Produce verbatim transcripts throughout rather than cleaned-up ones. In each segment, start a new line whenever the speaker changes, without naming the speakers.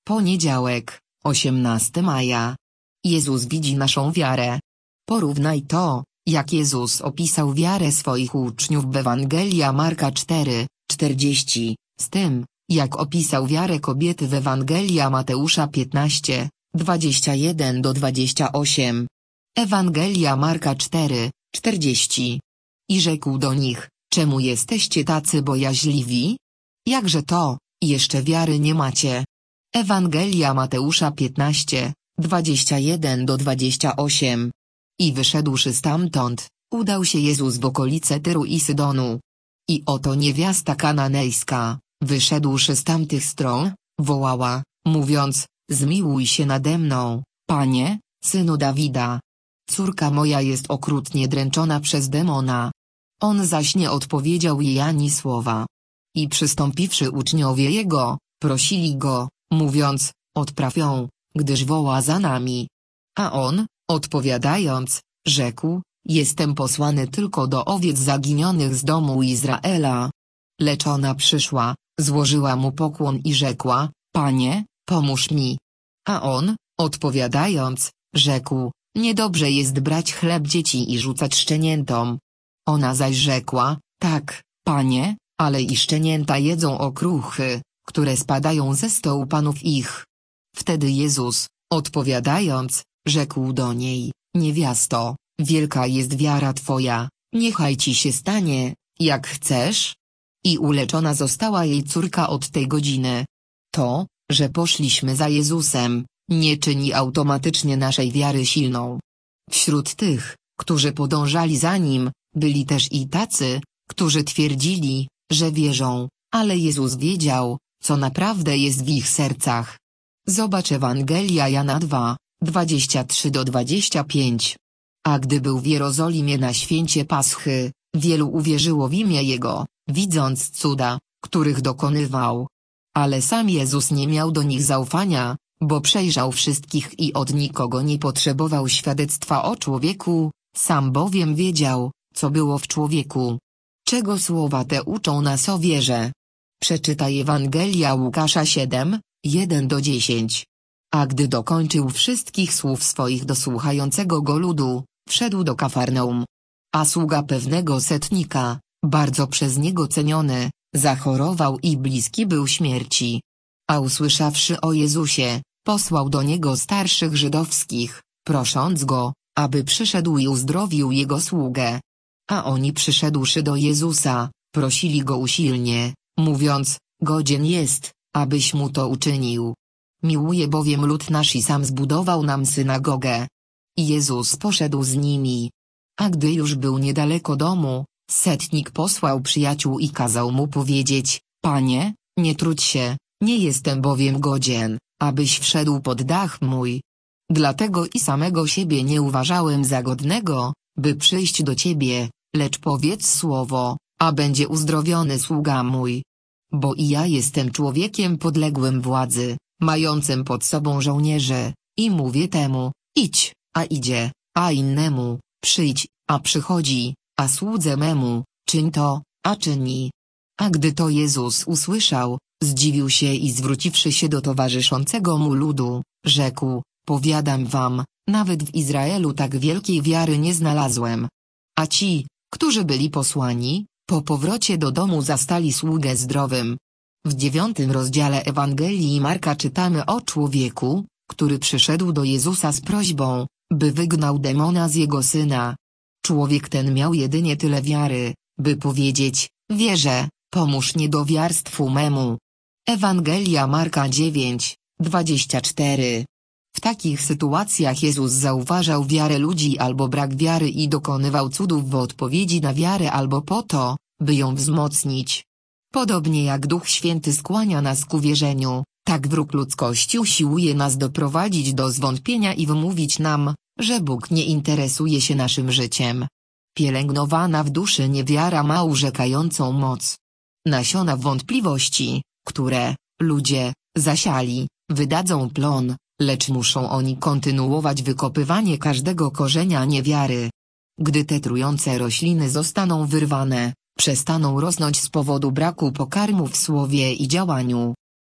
Poniedziałek, osiemnastego maja. Jezus widzi naszą wiarę. Porównaj to, jak Jezus opisał wiarę swoich uczniów w Ewangelia Marka cztery, czterdzieści, z tym, jak opisał wiarę kobiety w Ewangelia Mateusza piętnaście, dwadzieścia jeden do dwudziestu ośmiu. Ewangelia Marka cztery, czterdzieści. I rzekł do nich, czemu jesteście tacy bojaźliwi? Jakże to, jeszcze wiary nie macie? Ewangelia Mateusza piętnaście, dwadzieścia jeden do dwudziestu ośmiu. I wyszedłszy stamtąd, udał się Jezus w okolice Tyru i Sydonu. I oto niewiasta kananejska, wyszedłszy z tamtych stron, wołała, mówiąc, zmiłuj się nade mną, Panie, Synu Dawida. Córka moja jest okrutnie dręczona przez demona. On zaś nie odpowiedział jej ani słowa. I przystąpiwszy uczniowie Jego, prosili Go, mówiąc, odpraw ją, gdyż woła za nami. A On, odpowiadając, rzekł, jestem posłany tylko do owiec zaginionych z domu Izraela. Lecz ona przyszła, złożyła mu pokłon i rzekła, Panie, pomóż mi. A on, odpowiadając, rzekł, niedobrze jest brać chleb dzieci i rzucać szczeniętom. Ona zaś rzekła, tak, Panie, ale i szczenięta jedzą okruchy, które spadają ze stołu panów ich. Wtedy Jezus, odpowiadając, rzekł do niej, niewiasto, wielka jest wiara Twoja, niechaj Ci się stanie, jak chcesz. I uleczona została jej córka od tej godziny. To, że poszliśmy za Jezusem, nie czyni automatycznie naszej wiary silną. Wśród tych, którzy podążali za Nim, byli też i tacy, którzy twierdzili, że wierzą, ale Jezus wiedział, co naprawdę jest w ich sercach. Zobacz Ewangelia Jana dwa, dwadzieścia trzy do dwudziestu pięciu. A gdy był w Jerozolimie na święcie Paschy, wielu uwierzyło w imię Jego, widząc cuda, których dokonywał. Ale sam Jezus nie miał do nich zaufania, bo przejrzał wszystkich i od nikogo nie potrzebował świadectwa o człowieku, sam bowiem wiedział, co było w człowieku. Czego słowa te uczą nas o wierze? Przeczytaj Ewangelia Łukasza siedem, jeden do dziesięciu. A gdy dokończył wszystkich słów swoich do słuchającego go ludu, wszedł do Kafarnaum. A sługa pewnego setnika, bardzo przez niego ceniony, zachorował i bliski był śmierci. A usłyszawszy o Jezusie, posłał do niego starszych żydowskich, prosząc go, aby przyszedł i uzdrowił jego sługę. A oni przyszedłszy do Jezusa, prosili go usilnie, mówiąc, godzien jest, abyś mu to uczynił. Miłuje bowiem lud nasz i sam zbudował nam synagogę. I Jezus poszedł z nimi. A gdy już był niedaleko domu, setnik posłał przyjaciół i kazał mu powiedzieć, Panie, nie trudź się, nie jestem bowiem godzien, abyś wszedł pod dach mój. Dlatego i samego siebie nie uważałem za godnego, by przyjść do Ciebie, lecz powiedz słowo, a będzie uzdrowiony sługa mój. Bo i ja jestem człowiekiem podległym władzy, mającym pod sobą żołnierzy, i mówię temu, idź, a idzie, a innemu, przyjdź, a przychodzi, a słudze memu, czyń to, a czyni. A gdy to Jezus usłyszał, zdziwił się i zwróciwszy się do towarzyszącego mu ludu, rzekł, powiadam wam, nawet w Izraelu tak wielkiej wiary nie znalazłem. A ci, którzy byli posłani, po powrocie do domu zastali sługę zdrowym. W dziewiątym rozdziale Ewangelii Marka czytamy o człowieku, który przyszedł do Jezusa z prośbą, by wygnał demona z jego syna. Człowiek ten miał jedynie tyle wiary, by powiedzieć, wierzę, pomóż niedowiarstwu memu. Ewangelia Marka dziewięć, dwadzieścia cztery. W takich sytuacjach Jezus zauważał wiarę ludzi albo brak wiary i dokonywał cudów w odpowiedzi na wiarę albo po to, by ją wzmocnić. Podobnie jak Duch Święty skłania nas ku wierzeniu, tak wróg ludzkości usiłuje nas doprowadzić do zwątpienia i wmówić nam, że Bóg nie interesuje się naszym życiem. Pielęgnowana w duszy niewiara ma urzekającą moc. Nasiona wątpliwości, które, ludzie, zasiali, wydadzą plon, lecz muszą oni kontynuować wykopywanie każdego korzenia niewiary. Gdy te trujące rośliny zostaną wyrwane, przestaną rosnąć z powodu braku pokarmu w słowie i działaniu.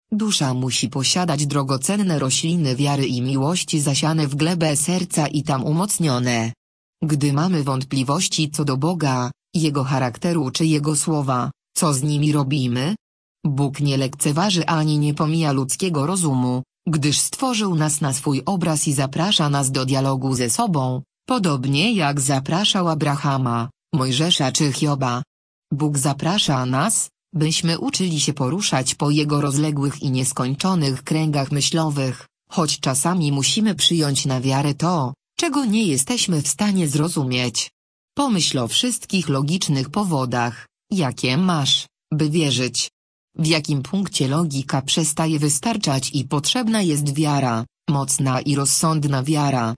Dusza musi posiadać drogocenne rośliny wiary i miłości zasiane w glebę serca i tam umocnione. Gdy mamy wątpliwości co do Boga, Jego charakteru czy Jego słowa, co z nimi robimy? Bóg nie lekceważy ani nie pomija ludzkiego rozumu, gdyż stworzył nas na swój obraz i zaprasza nas do dialogu ze sobą, podobnie jak zapraszał Abrahama, Mojżesza czy Hioba. Bóg zaprasza nas, byśmy uczyli się poruszać po Jego rozległych i nieskończonych kręgach myślowych, choć czasami musimy przyjąć na wiarę to, czego nie jesteśmy w stanie zrozumieć. Pomyśl o wszystkich logicznych powodach, jakie masz, by wierzyć. W jakim punkcie logika przestaje wystarczać i potrzebna jest wiara, mocna i rozsądna wiara.